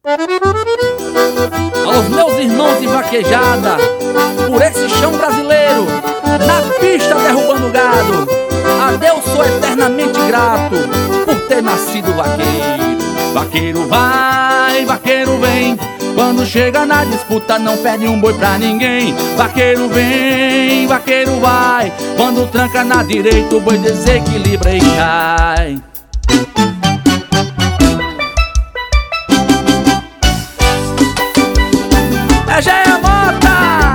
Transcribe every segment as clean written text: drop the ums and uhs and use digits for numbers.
Aos meus irmãos de vaquejada, por esse chão brasileiro, na pista derrubando gado, a Deus sou eternamente grato por ter nascido vaqueiro. Vaqueiro vai, vaqueiro vem, quando chega na disputa não perde um boi pra ninguém. Vaqueiro vem, vaqueiro vai, quando tranca na direita o boi desequilibra e cai. É Jean Mota!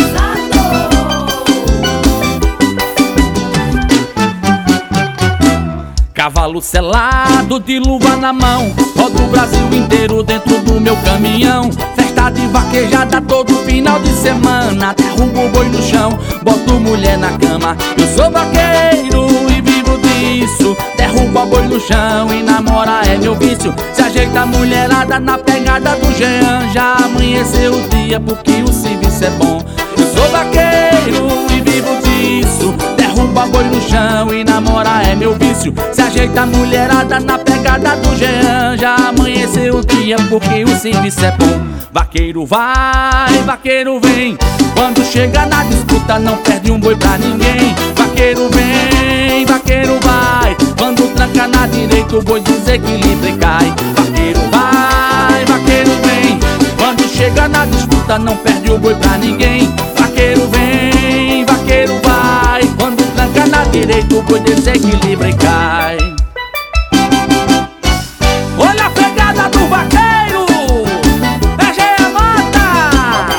Cavalo selado de luva na mão, rodo o Brasil inteiro dentro do meu caminhão. Festa de vaquejada todo final de semana, derrubo o boi no chão, boto mulher na cama. Eu sou vaqueiro e vivo disso, derrubo o boi no chão e namorar é meu vício. Se ajeita a mulherada na pegada do Jean, já amanheceu o dia porque o serviço é bom. Eu sou vaqueiro e vivo disso, derruba boi no chão e namorar é meu vício. Se ajeita a mulherada na pegada do Jean, já amanheceu o dia porque o serviço é bom. Vaqueiro vai, vaqueiro vem, quando chega na disputa não perde um boi pra ninguém. Vaqueiro vem, vaqueiro vai, quando tranca na direita o boi desequilibra e cai. Vaqueiro vai, vaqueiro vem, quando chega na disputa não perde o boi pra ninguém. Vaqueiro vem, vaqueiro vai, quando tranca na direita o boi desequilibra e cai. Olha a pegada do vaqueiro, é Jean Mota!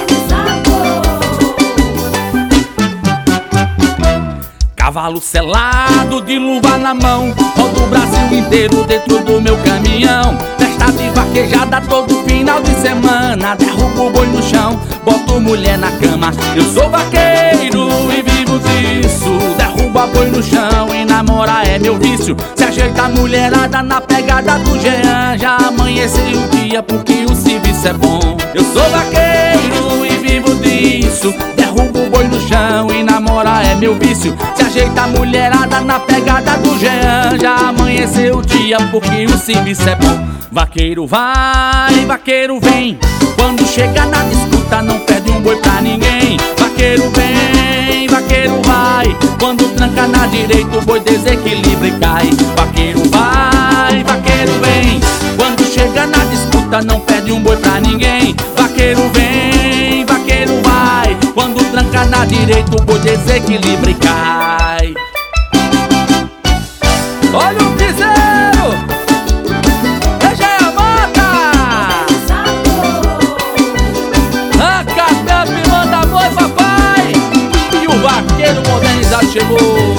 Cavalo selado de luva na mão, rodo o Brasil inteiro dentro do meu caminhão. Festa de vaquejada todo final de semana, derrubo o boi no chão, boto mulher na cama. Eu sou vaqueiro e vivo disso, derrubo a boi no chão e namorar é meu vício. Se ajeita a mulherada na pegada do Jean, já amanheceu o dia porque o serviço é bom. Eu sou vaqueiro e vivo disso, derrubo o boi no chão e namorar é meu vício. Se ajeita a mulherada na pegada do Jean, já amanheceu o dia porque o serviço é bom. Vaqueiro vai, vaqueiro vem, quando chega na disputa não perde um boi pra ninguém. Vaqueiro vem, vaqueiro vai, quando tranca na direita o boi desequilibra e cai. Vaqueiro vai, vaqueiro vem, quando chega na disputa não perde um boi pra ninguém. Vaqueiro vem, vaqueiro vai, quando tranca na direita o boi desequilibra e cai. Olha o piseiro! Vaqueiro modernizado chegou.